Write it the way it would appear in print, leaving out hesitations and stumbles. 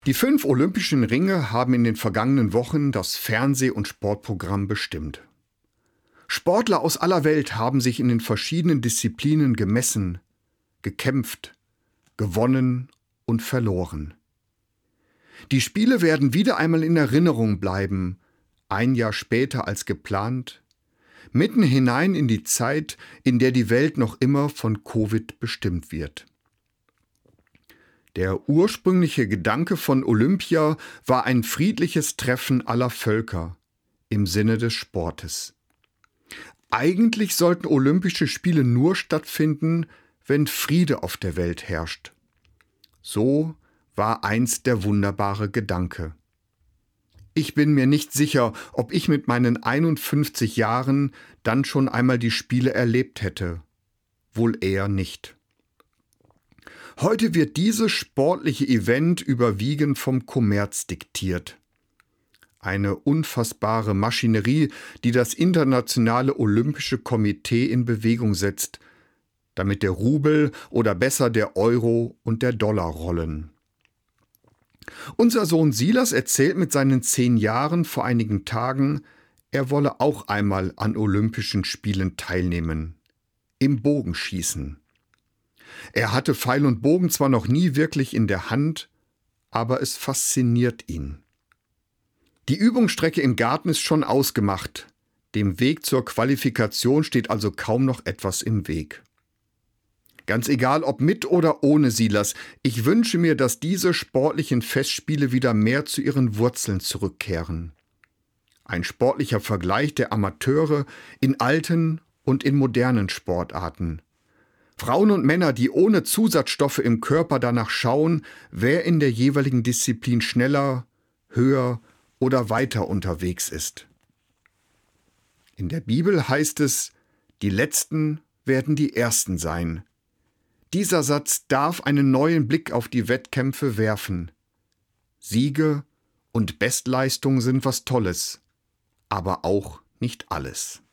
Die 5 Olympischen Ringe haben in den vergangenen Wochen das Fernseh- und Sportprogramm bestimmt. Sportler aus aller Welt haben sich in den verschiedenen Disziplinen gemessen, gekämpft, gewonnen und verloren. Die Spiele werden wieder einmal in Erinnerung bleiben, ein Jahr später als geplant, mitten hinein in die Zeit, in der die Welt noch immer von Covid bestimmt wird. Der ursprüngliche Gedanke von Olympia war ein friedliches Treffen aller Völker im Sinne des Sportes. Eigentlich sollten Olympische Spiele nur stattfinden, wenn Friede auf der Welt herrscht. So war einst der wunderbare Gedanke. Ich bin mir nicht sicher, ob ich mit meinen 51 Jahren dann schon einmal die Spiele erlebt hätte. Wohl eher nicht. Heute wird dieses sportliche Event überwiegend vom Kommerz diktiert. Eine unfassbare Maschinerie, die das Internationale Olympische Komitee in Bewegung setzt, damit der Rubel oder besser der Euro und der Dollar rollen. Unser Sohn Silas erzählt mit seinen 10 Jahren vor einigen Tagen, er wolle auch einmal an Olympischen Spielen teilnehmen. Im Bogenschießen. Er hatte Pfeil und Bogen zwar noch nie wirklich in der Hand, aber es fasziniert ihn. Die Übungsstrecke im Garten ist schon ausgemacht. Dem Weg zur Qualifikation steht also kaum noch etwas im Weg. Ganz egal, ob mit oder ohne Silas, ich wünsche mir, dass diese sportlichen Festspiele wieder mehr zu ihren Wurzeln zurückkehren. Ein sportlicher Vergleich der Amateure in alten und in modernen Sportarten. Frauen und Männer, die ohne Zusatzstoffe im Körper danach schauen, wer in der jeweiligen Disziplin schneller, höher oder weiter unterwegs ist. In der Bibel heißt es, die Letzten werden die Ersten sein. Dieser Satz darf einen neuen Blick auf die Wettkämpfe werfen. Siege und Bestleistung sind was Tolles, aber auch nicht alles.